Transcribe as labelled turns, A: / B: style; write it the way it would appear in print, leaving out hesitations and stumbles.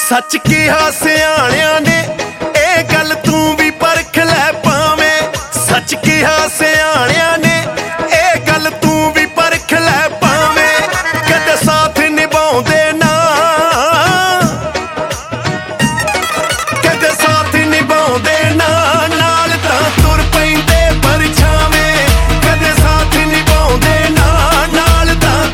A: सच किहा सियाणियां ने, ए गल तू भी परख लै पावें। सच किहा